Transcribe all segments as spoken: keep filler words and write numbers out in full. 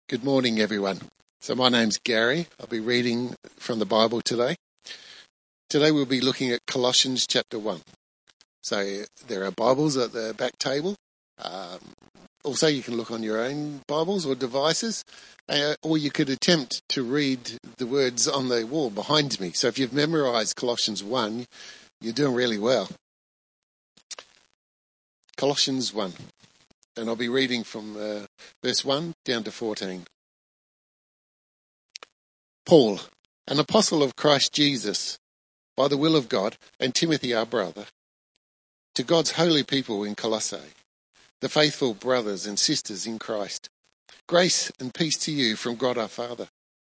Good morning, everyone. So my name's Gary. I'll be reading from the Bible today. Today we'll be looking at Colossians chapter one. So there are Bibles at the back table. Um, also, you can look on your own Bibles or devices, uh, or you could attempt to read the words on the wall behind me. So if you've memorised Colossians one, you're doing really well. Colossians one. And I'll be reading from uh, verse one down to fourteen. Paul, an apostle of Christ Jesus, by the will of God, and Timothy our brother, to God's holy people in Colossae, the faithful brothers and sisters in Christ, grace and peace to you from God our Father.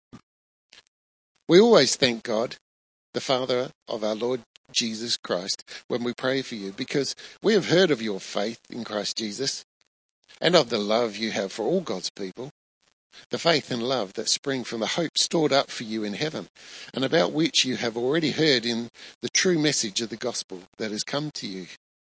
We always thank God, the Father of our Lord Jesus Christ, when we pray for you, because we have heard of your faith in Christ Jesus, and of the love you have for all God's people, the faith and love that spring from the hope stored up for you in heaven, and about which you have already heard in the true message of the gospel that has come to you.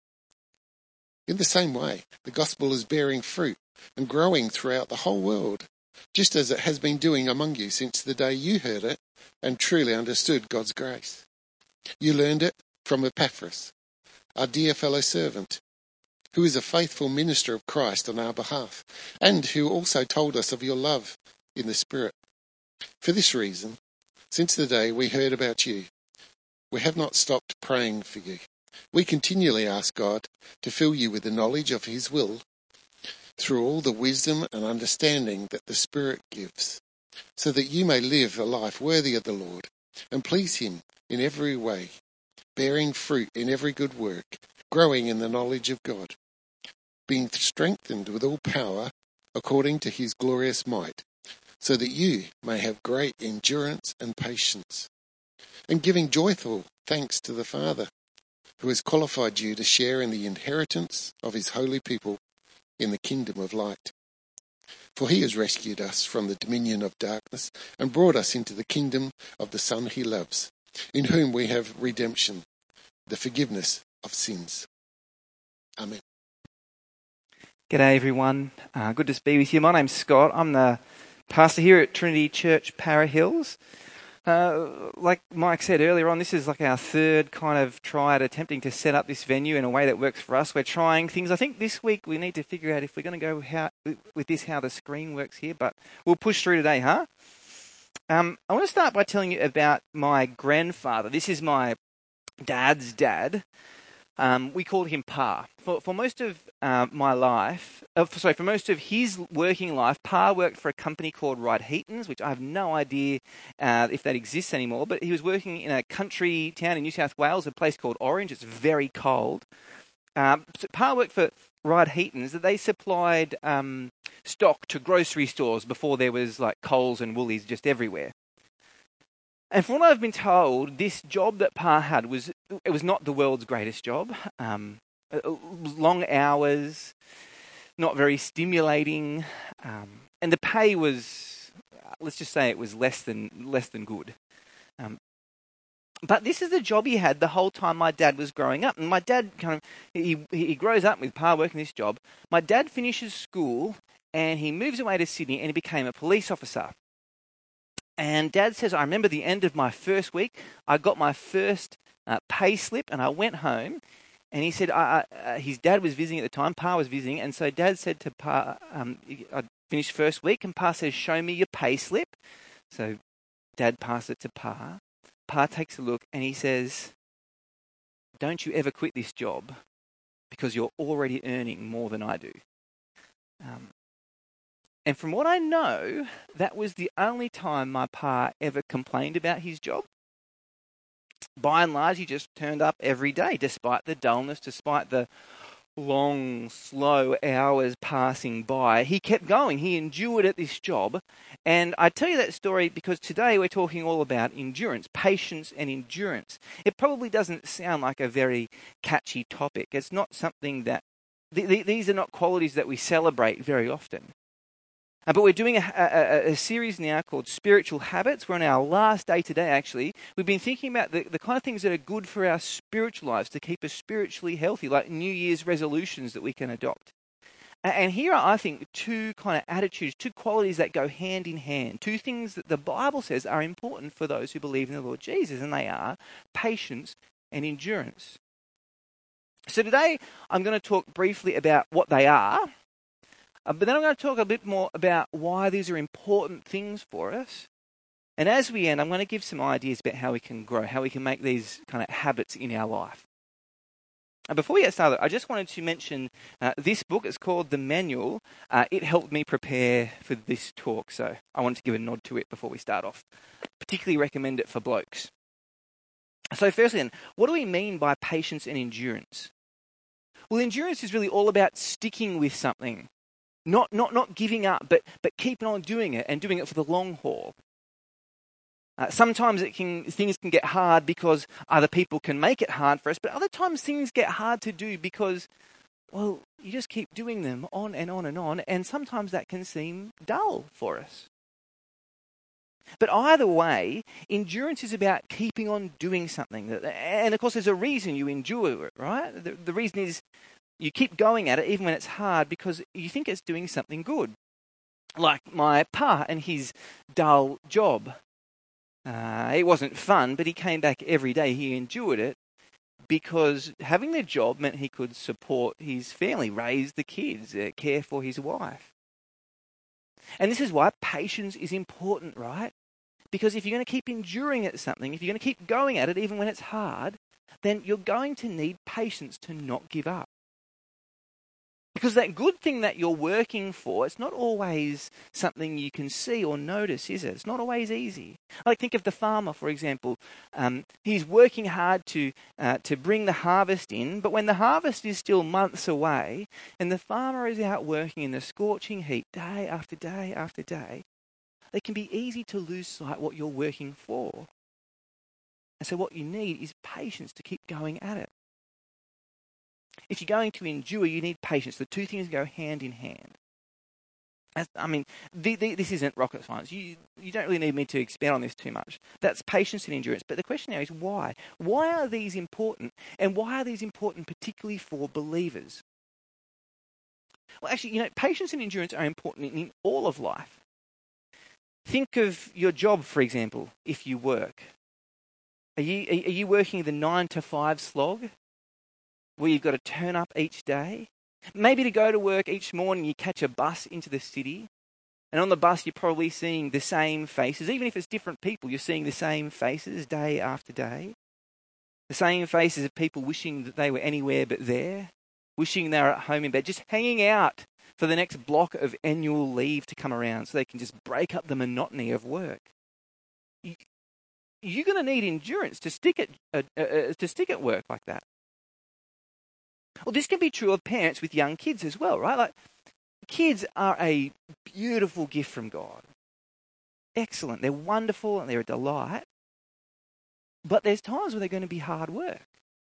In the same way, the gospel is bearing fruit and growing throughout the whole world, just as it has been doing among you since the day you heard it and truly understood God's grace. You learned it from Epaphras, our dear fellow servant, who is a faithful minister of Christ on our behalf, and who also told us of your love in the Spirit. For this reason, since the day we heard about you, we have not stopped praying for you. We continually ask God to fill you with the knowledge of his will through all the wisdom and understanding that the Spirit gives, so that you may live a life worthy of the Lord and please him in every way, bearing fruit in every good work, growing in the knowledge of God, being strengthened with all power according to his glorious might, so that you may have great endurance and patience, and giving joyful thanks to the Father, who has qualified you to share in the inheritance of his holy people in the kingdom of light. For he has rescued us from the dominion of darkness and brought us into the kingdom of the Son he loves, in whom we have redemption, the forgiveness of sins. Amen. G'day everyone, uh, good to be with you. My name's Scott. I'm the pastor here at Trinity Church, Para Hills. Uh, like Mike said earlier on, this is like our third kind of try at attempting to set up this venue in a way that works for us. We're trying things. I think this week we need to figure out if we're going to go how, with this how the screen works here, but we'll push through today, huh? Um, I want to start by telling you about my grandfather. This is my dad's dad. Um, we called him Pa. For, for most of uh, my life, uh, for, sorry, for most of his working life, Pa worked for a company called Wright Heatons, which I have no idea uh, if that exists anymore, but he was working in a country town in New South Wales, a place called Orange. It's very cold. Um, so Pa worked for Wright Heatons. They supplied um, stock to grocery stores before there was like Coles and Woolies just everywhere. And from what I've been told, this job that Pa had was it was not the world's greatest job. Um, long hours, not very stimulating, um, and the pay was, let's just say, it was less than less than good. Um, but this is the job he had the whole time my dad was growing up. And my dad kind of he he grows up with Pa working this job. My dad finishes school and he moves away to Sydney and he became a police officer. And Dad says, I remember the end of my first week, I got my first uh, pay slip and I went home. And he said, I, I, uh, his dad was visiting at the time, Pa was visiting. And so Dad said to Pa, um, I finished first week, and Pa says, show me your pay slip. So Dad passed it to Pa. Pa takes a look and he says, don't you ever quit this job because you're already earning more than I do. Um, And from what I know, that was the only time my Pa ever complained about his job. By and large, he just turned up every day, despite the dullness, despite the long, slow hours passing by. He kept going. He endured at this job. And I tell you that story because today we're talking all about endurance, patience and endurance. It probably doesn't sound like a very catchy topic. It's not something that, th- th- these are not qualities that we celebrate very often. Uh, but we're doing a, a, a series now called Spiritual Habits. We're on our last day today, actually. We've been thinking about the, the kind of things that are good for our spiritual lives to keep us spiritually healthy, like New Year's resolutions that we can adopt. And here are, I think, two kind of attitudes, two qualities that go hand in hand, two things that the Bible says are important for those who believe in the Lord Jesus, and they are patience and endurance. So today I'm going to talk briefly about what they are, uh, but then I'm going to talk a bit more about why these are important things for us. And as we end, I'm going to give some ideas about how we can grow, how we can make these kind of habits in our life. And before we get started, I just wanted to mention uh, this book. It's called The Manual. Uh, it helped me prepare for this talk, so I wanted to give a nod to it before we start off. Particularly recommend it for blokes. So firstly then, what do we mean by patience and endurance? Well, endurance is really all about sticking with something, not not not giving up, but but keeping on doing it and doing it for the long haul. Uh, sometimes it can things can get hard because other people can make it hard for us, but other times things get hard to do because, well, you just keep doing them on and on and on, and sometimes that can seem dull for us. But either way, endurance is about keeping on doing something. And of course, there's a reason you endure it, right? The, the reason is you keep going at it even when it's hard because you think it's doing something good. Like my pa and his dull job. Uh, it wasn't fun, but he came back every day. He endured it because having the job meant he could support his family, raise the kids, uh, care for his wife. And this is why patience is important, right? Because if you're going to keep enduring at something, if you're going to keep going at it even when it's hard, then you're going to need patience to not give up. Because that good thing that you're working for, it's not always something you can see or notice, is it? It's not always easy. Like think of the farmer, for example. Um, he's working hard to uh, to bring the harvest in, but when the harvest is still months away, and the farmer is out working in the scorching heat day after day after day, it can be easy to lose sight of what you're working for. And so what you need is patience to keep going at it. If you're going to endure, you need patience. The two things go hand in hand. As, I mean, the, the, this isn't rocket science. You, you don't really need me to expand on this too much. That's patience and endurance. But the question now is why? Why are these important? And why are these important particularly for believers? Well, actually, you know, patience and endurance are important in, in all of life. Think of your job, for example, if you work. Are you, are you working the nine to five slog? Where you've got to turn up each day. Maybe to go to work each morning, you catch a bus into the city. And on the bus, you're probably seeing the same faces. Even if it's different people, you're seeing the same faces day after day. The same faces of people wishing that they were anywhere but there. Wishing they were at home in bed. Just hanging out for the next block of annual leave to come around so they can just break up the monotony of work. You, you're going to need endurance to stick at, uh, uh, to stick at work like that. Well, this can be true of parents with young kids as well, right? Like, kids are a beautiful gift from God. Excellent. They're wonderful and they're a delight. But there's times where they're going to be hard work.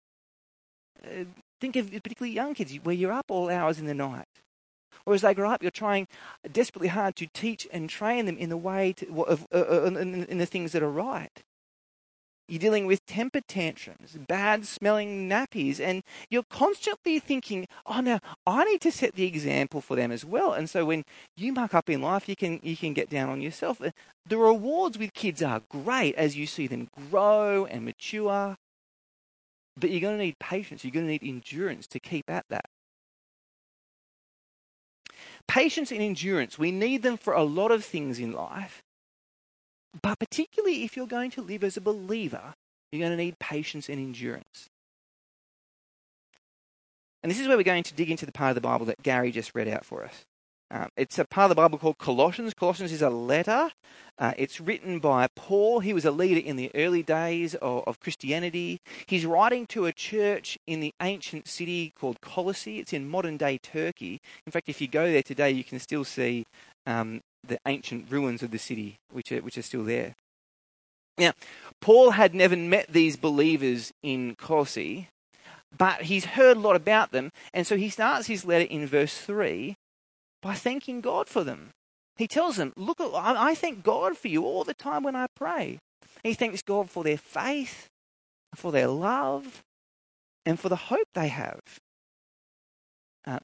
Uh, think of particularly young kids where you're up all hours in the night. Or as they grow up, you're trying desperately hard to teach and train them in the way to, of, uh, in, in the things that are right. You're dealing with temper tantrums, bad smelling nappies, and you're constantly thinking, oh, now I need to set the example for them as well. And so when you muck up in life, you can you can get down on yourself. The rewards with kids are great as you see them grow and mature, but you're going to need patience, you're going to need endurance to keep at that. Patience and endurance, we need them for a lot of things in life. But particularly if you're going to live as a believer, you're going to need patience and endurance. And this is where we're going to dig into the part of the Bible that Gary just read out for us. Um, it's a part of the Bible called Colossians. Colossians is a letter. Uh, it's written by Paul. He was a leader in the early days of, of Christianity. He's writing to a church in the ancient city called Colossae. It's in modern-day Turkey. In fact, if you go there today, you can still see um, the ancient ruins of the city, which are, which are still there. Now, Paul had never met these believers in Colossae, but he's heard a lot about them, and so he starts his letter in verse three by thanking God for them. He tells them, look, I thank God for you all the time when I pray. He thanks God for their faith, for their love, and for the hope they have. Uh,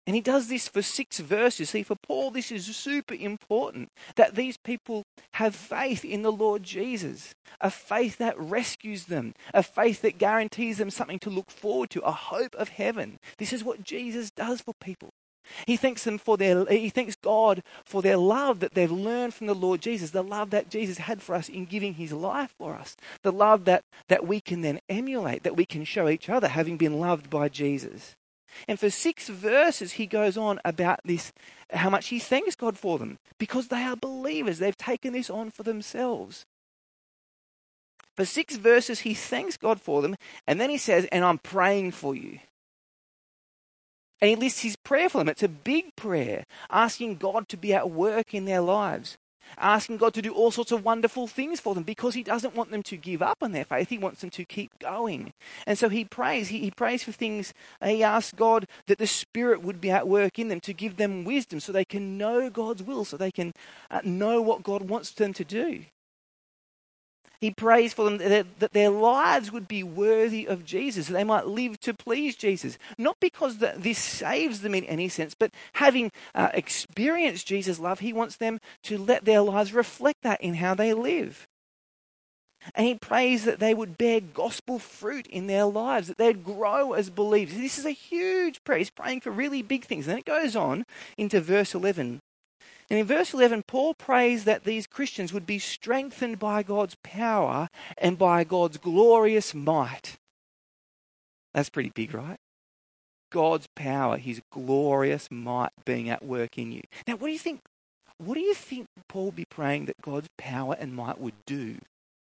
And he does this for six verses. See, for Paul, this is super important, that these people have faith in the Lord Jesus, a faith that rescues them, a faith that guarantees them something to look forward to, a hope of heaven. This is what Jesus does for people. He thanks them for their, he thanks God for their love that they've learned from the Lord Jesus, the love that Jesus had for us in giving his life for us, the love that, that we can then emulate, that we can show each other, having been loved by Jesus. And for six verses, he goes on about this, how much he thanks God for them, because they are believers. They've taken this on for themselves. For six verses, he thanks God for them, and then he says, and I'm praying for you. And he lists his prayer for them. It's a big prayer, asking God to be at work in their lives, asking God to do all sorts of wonderful things for them, because he doesn't want them to give up on their faith. He wants them to keep going. And so he prays. He, he prays for things. He asks God that the Spirit would be at work in them to give them wisdom so they can know God's will, so they can uh, know what God wants them to do. He prays for them that, that their lives would be worthy of Jesus, that they might live to please Jesus. Not because that this saves them in any sense, but having uh, experienced Jesus' love, he wants them to let their lives reflect that in how they live. And he prays that they would bear gospel fruit in their lives, that they'd grow as believers. This is a huge prayer. He's praying for really big things. And then it goes on into verse eleven. And in verse eleven, Paul prays that these Christians would be strengthened by God's power and by God's glorious might. That's pretty big, right? God's power, his glorious might being at work in you. Now, what do you think? What do you think Paul would be praying that God's power and might would do?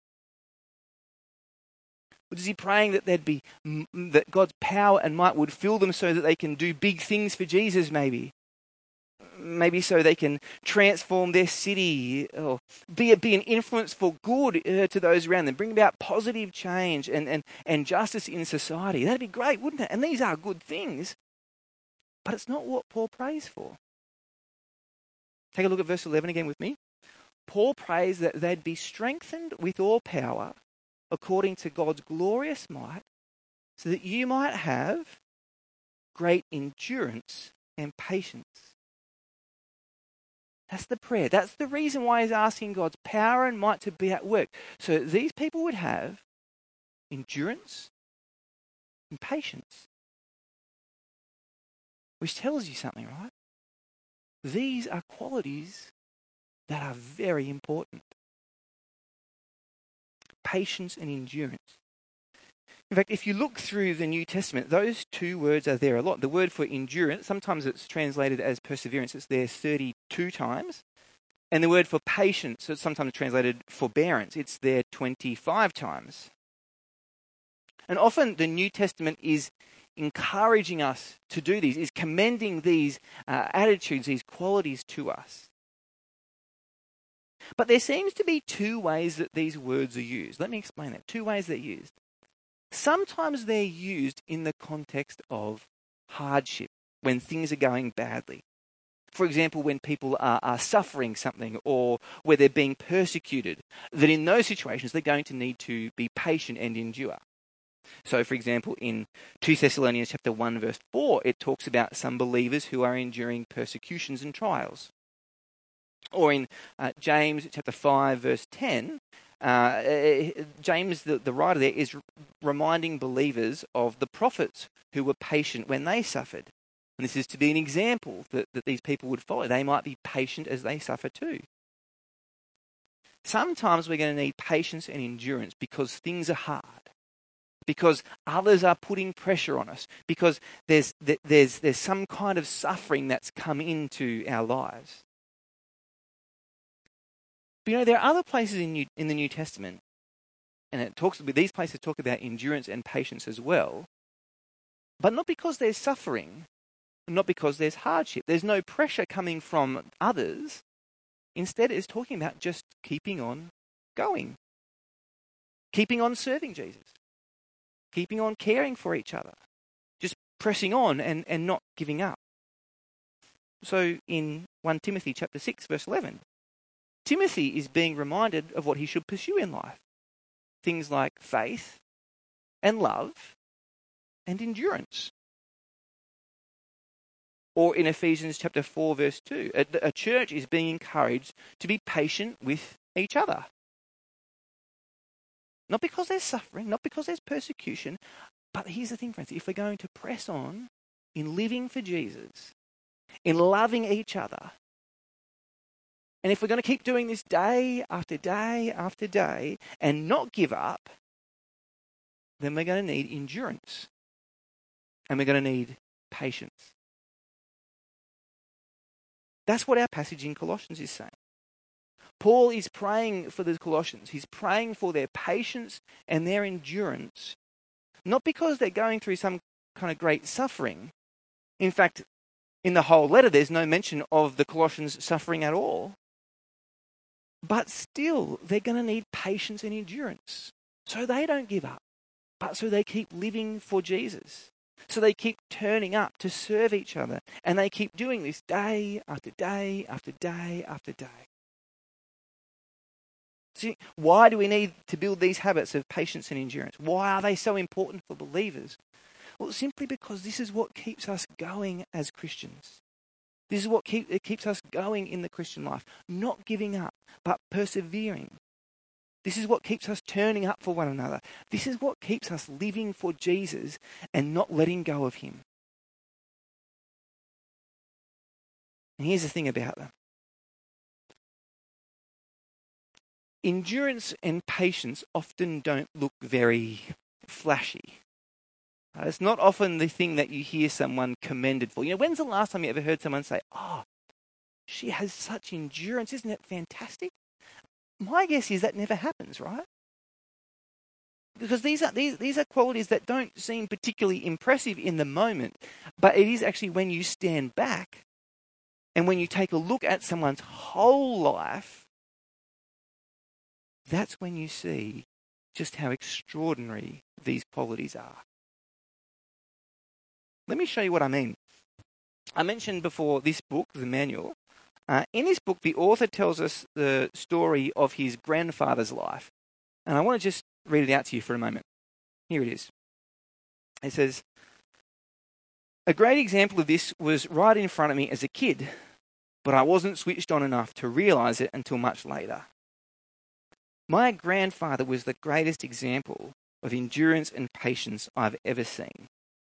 Is he praying that there'd be that God's power and might would fill them so that they can do big things for Jesus, maybe? Maybe so they can transform their city, or be, be an influence for good uh, to those around them, bring about positive change and, and, and justice in society. That'd be great, wouldn't it? And these are good things, but it's not what Paul prays for. Take a look at verse eleven again with me. Paul prays that they'd be strengthened with all power according to God's glorious might, so that you might have great endurance and patience. That's the prayer. That's the reason why he's asking God's power and might to be at work. So these people would have endurance and patience. Which tells you something, right? These are qualities that are very important. Patience and endurance. In fact, if you look through the New Testament, those two words are there a lot. The word for endurance, sometimes it's translated as perseverance. It's there thirty-two times. And the word for patience, it's sometimes translated forbearance. It's there twenty-five times. And often the New Testament is encouraging us to do these, is commending these uh, attitudes, these qualities to us. But there seems to be two ways that these words are used. Let me explain that. Two ways they're used. Sometimes they're used in the context of hardship, when things are going badly. For example, when people are, are suffering something or where they're being persecuted, that in those situations they're going to need to be patient and endure. So, for example, in two Thessalonians chapter one, verse four, it talks about some believers who are enduring persecutions and trials. Or in uh, James chapter five, verse ten, uh, James, the, the writer there, is reminding believers of the prophets who were patient when they suffered. And this is to be an example that, that these people would follow. They might be patient as they suffer too. Sometimes we're going to need patience and endurance because things are hard, because others are putting pressure on us, because there's there's there's some kind of suffering that's come into our lives. But you know, there are other places in, New, in the New Testament, and it talks these places talk about endurance and patience as well, but not because there's suffering, not because there's hardship. There's no pressure coming from others. Instead, it's talking about just keeping on going, keeping on serving Jesus, keeping on caring for each other, just pressing on and, and not giving up. So in First Timothy chapter six, verse eleven, Timothy is being reminded of what he should pursue in life. Things like faith and love and endurance. Or in Ephesians chapter four, verse two, a, a church is being encouraged to be patient with each other. Not because there's suffering, not because there's persecution, but here's the thing, friends. If we're going to press on in living for Jesus, in loving each other, and if we're going to keep doing this day after day after day and not give up, then we're going to need endurance. And we're going to need patience. That's what our passage in Colossians is saying. Paul is praying for the Colossians. He's praying for their patience and their endurance, not because they're going through some kind of great suffering. In fact, in the whole letter, there's no mention of the Colossians suffering at all. But still, they're going to need patience and endurance. So they don't give up, but so they keep living for Jesus. So they keep turning up to serve each other. And they keep doing this day after day after day after day. See, why do we need to build these habits of patience and endurance? Why are they so important for believers? Well, simply because this is what keeps us going as Christians. This is what keep, it keeps us going in the Christian life. Not giving up, but persevering. This is what keeps us turning up for one another. This is what keeps us living for Jesus and not letting go of him. And here's the thing about them. Endurance and patience often don't look very flashy. Uh, it's not often the thing that you hear someone commended for. You know, when's the last time you ever heard someone say, "Oh, she has such endurance, isn't it fantastic?" My guess is that never happens, right? Because these are these these are qualities that don't seem particularly impressive in the moment, but it is actually when you stand back and when you take a look at someone's whole life, that's when you see just how extraordinary these qualities are. Let me show you what I mean. I mentioned before this book, the manual. Uh, in this book, the author tells us the story of his grandfather's life. And I want to just read it out to you for a moment. Here it is. It says, "A great example of this was right in front of me as a kid, but I wasn't switched on enough to realize it until much later. My grandfather was the greatest example of endurance and patience I've ever seen.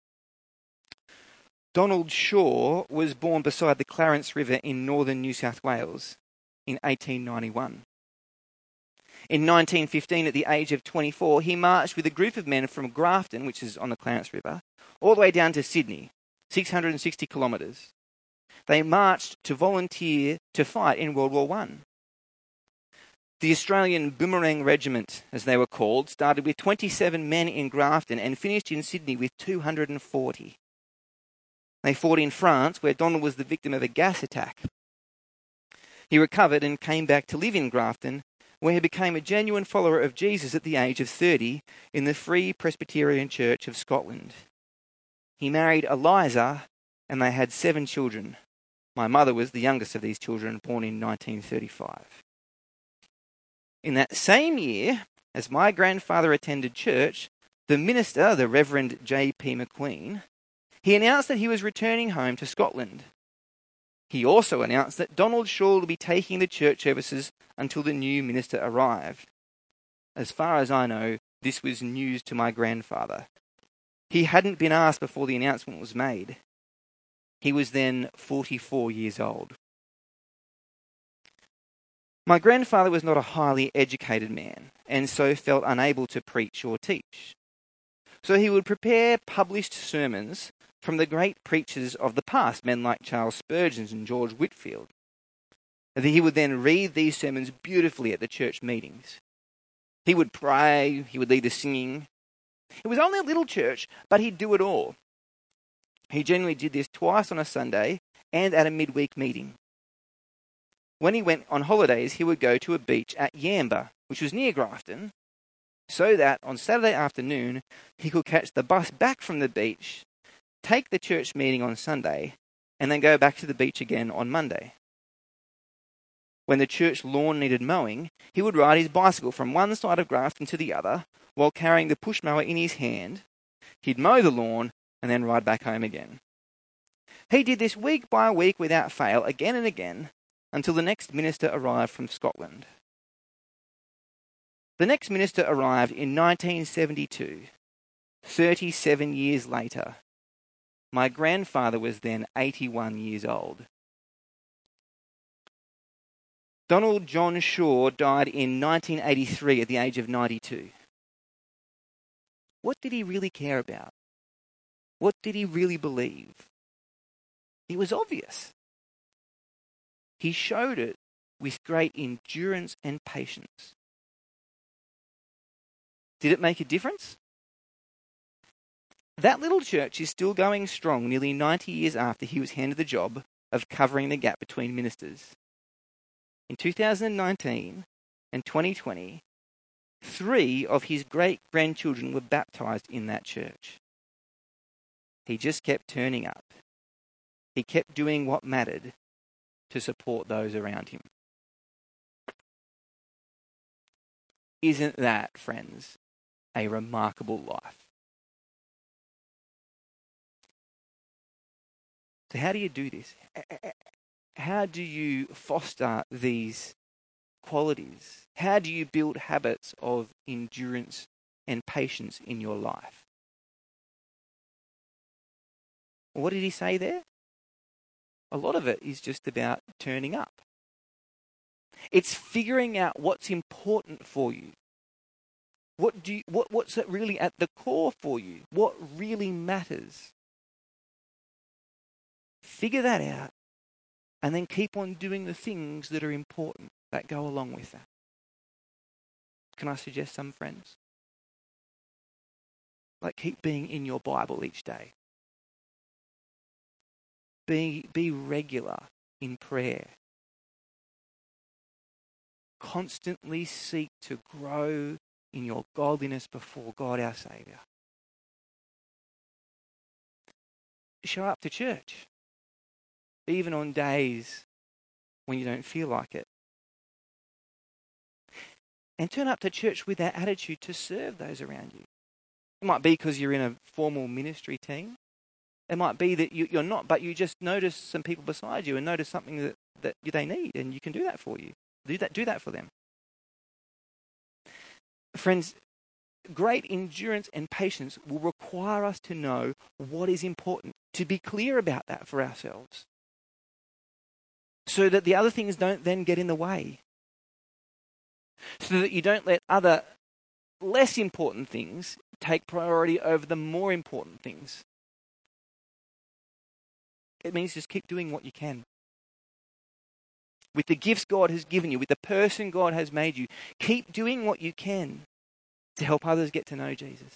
Donald Shaw was born beside the Clarence River in northern New South Wales in eighteen ninety-one. In nineteen fifteen, at the age of twenty-four, he marched with a group of men from Grafton, which is on the Clarence River, all the way down to Sydney, six hundred sixty kilometres. They marched to volunteer to fight in World War One. The Australian Boomerang Regiment, as they were called, started with twenty-seven men in Grafton and finished in Sydney with two hundred forty. They fought in France, where Donald was the victim of a gas attack. He recovered and came back to live in Grafton, where he became a genuine follower of Jesus at the age of thirty in the Free Presbyterian Church of Scotland. He married Eliza, and they had seven children. My mother was the youngest of these children, born in nineteen thirty-five. In that same year, as my grandfather attended church, the minister, the Reverend J P McQueen, he announced that he was returning home to Scotland. He also announced that Donald Shaw would be taking the church services until the new minister arrived. As far as I know, this was news to my grandfather. He hadn't been asked before the announcement was made. He was then forty-four years old. My grandfather was not a highly educated man, and so felt unable to preach or teach. So he would prepare published sermons from the great preachers of the past, men like Charles Spurgeon and George Whitefield. He would then read these sermons beautifully at the church meetings. He would pray, he would lead the singing. It was only a little church, but he'd do it all. He generally did this twice on a Sunday and at a midweek meeting. When he went on holidays, he would go to a beach at Yamba, which was near Grafton, so that on Saturday afternoon he could catch the bus back from the beach, take the church meeting on Sunday, and then go back to the beach again on Monday. When the church lawn needed mowing, he would ride his bicycle from one side of Grafton to the other while carrying the push mower in his hand. He'd mow the lawn and then ride back home again. He did this week by week without fail, again and again, until the next minister arrived from Scotland. The next minister arrived in nineteen seventy-two, thirty-seven years later. My grandfather was then eighty-one years old. Donald John Shaw died in nineteen eighty-three at the age of ninety-two. What did he really care about? What did he really believe? It was obvious. He showed it with great endurance and patience. Did it make a difference? That little church is still going strong nearly ninety years after he was handed the job of covering the gap between ministers. In two thousand nineteen and twenty twenty, three of his great-grandchildren were baptized in that church. He just kept turning up. He kept doing what mattered to support those around him. Isn't that, friends, a remarkable life? So how do you do this? How do you foster these qualities? How do you build habits of endurance and patience in your life? What did he say there? A lot of it is just about turning up. It's figuring out what's important for you. What do you, what, what's really at the core for you? What really matters? Figure that out, and then keep on doing the things that are important that go along with that. Can I suggest some, friends? Like, keep being in your Bible each day. Be, be regular in prayer. Constantly seek to grow in your godliness before God our Saviour. Show up to church, even on days when you don't feel like it. And turn up to church with that attitude to serve those around you. It might be because you're in a formal ministry team. It might be that you, you're not, but you just notice some people beside you and notice something that, that they need, and you can do that for you. Do that, do that for them. Friends, great endurance and patience will require us to know what is important, to be clear about that for ourselves, so that the other things don't then get in the way, so that you don't let other less important things take priority over the more important things. It means just keep doing what you can. With the gifts God has given you, with the person God has made you, keep doing what you can to help others get to know Jesus,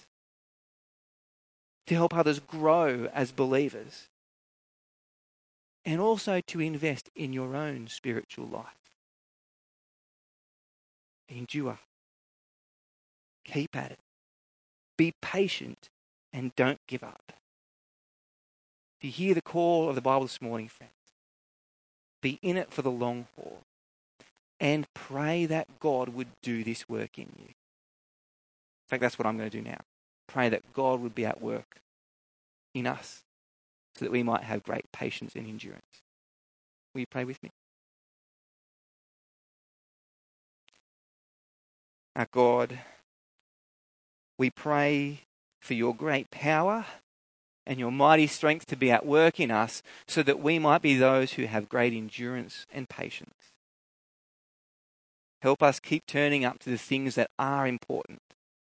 to help others grow as believers, and also to invest in your own spiritual life. Endure. Keep at it. Be patient and don't give up. If you hear the call of the Bible this morning, friends, be in it for the long haul and pray that God would do this work in you. In fact, that's what I'm going to do now. Pray that God would be at work in us so that we might have great patience and endurance. Will you pray with me? Our God, we pray for your great power and your mighty strength to be at work in us so that we might be those who have great endurance and patience. Help us keep turning up to the things that are important.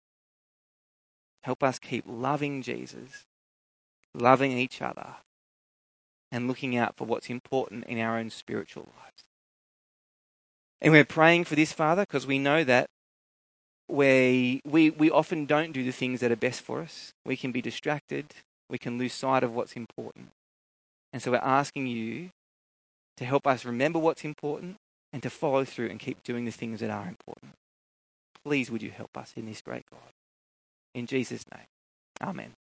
Help us keep loving Jesus, loving each other, and looking out for what's important in our own spiritual lives. And we're praying for this, Father, because we know that we, we, we often don't do the things that are best for us. We can be distracted. We can lose sight of what's important. And so we're asking you to help us remember what's important and to follow through and keep doing the things that are important. Please would you help us in this great God. In Jesus' name, amen.